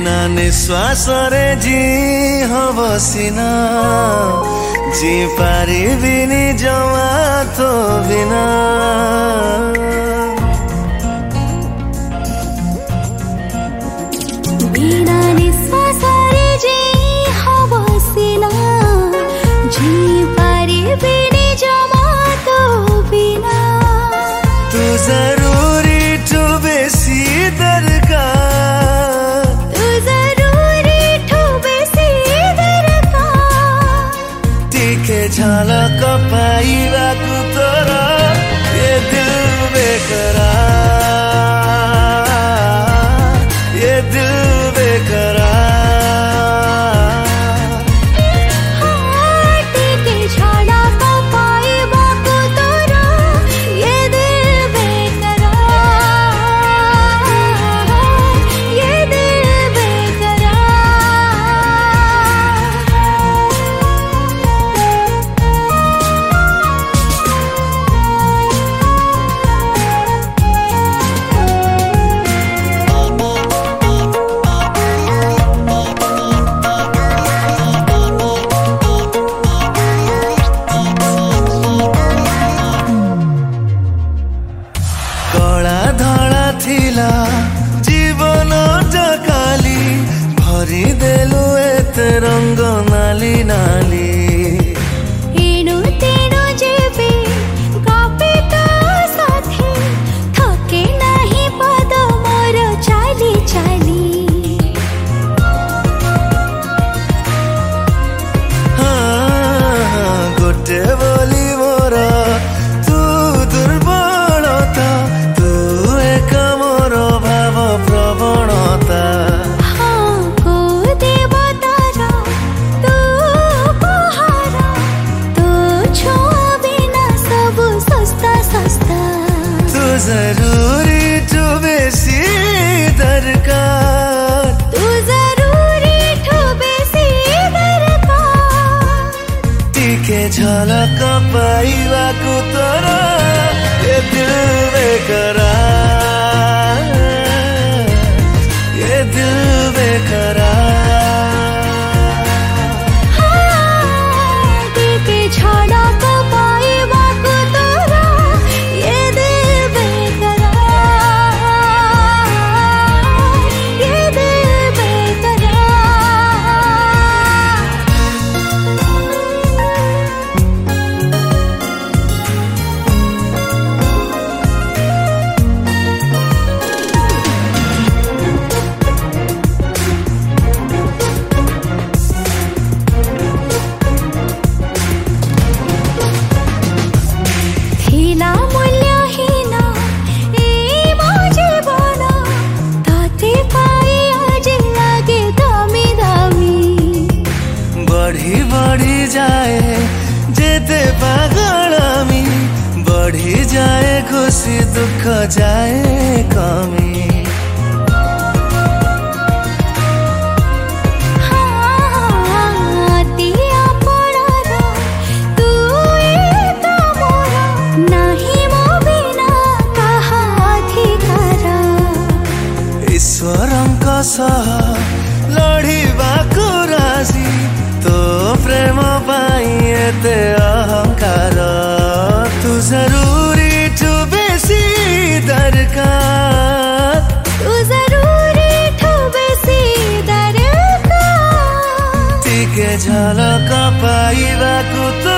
बिना निश्वास रे जी हब सिना जी पारिबिनी जमा तो बिना बिना निश्वास रे जी हब सिना जी पारिबिनी जमा तो बिना तू जरूरी तो बेसी दरकार तू जरूरी तो बेसी दरकार टिके झलक पाइबाकु तोर ये दिल बेकरार ये दिल बेकरार टिके झलक पाइबाकु तोर ये दिल बेकरार ये दिल कला धड़ा थिला जीवन जकाली भरी देलु एते रंग नाली नाली एनु तेनु जेबे कापे तो साथे थके नहीं पद मोर चाली चाली हाँ गोटे बोली मोर तू दुर्बलता तू एक मोर भाव प्रवणता हाँ को देवतारा तू उपहारा तू छुआ बिना सब सस्ता सस्ता तू जरूरी तू बेसी दरकार तू जरूरी ठो बेसी दरकार टिके झलक पाइबाकु तोर ये दिल बेकरार ये दिल बेकरार टिके झलक पाइबाकु तोर ये दिल बेकरार ये दिल थिला मूल्यहीन ए मो जीवन ताते पाई आज लागे दामी दामी बढ़ी बढ़ी जाए जेते पागलामी बढ़ी जाए खुशी दुख जाए कमी दिया पड़ार तू एक मोर नहीं मो बिना कहा अधिकार ईश्वरंक सह लड़िबाकु राजी तो प्रेम पाई एते अहंकार तू जरूरी तू बेसी दरकार तू जरूरी ठो बेसी दरकार टिके झलक पाइबाकु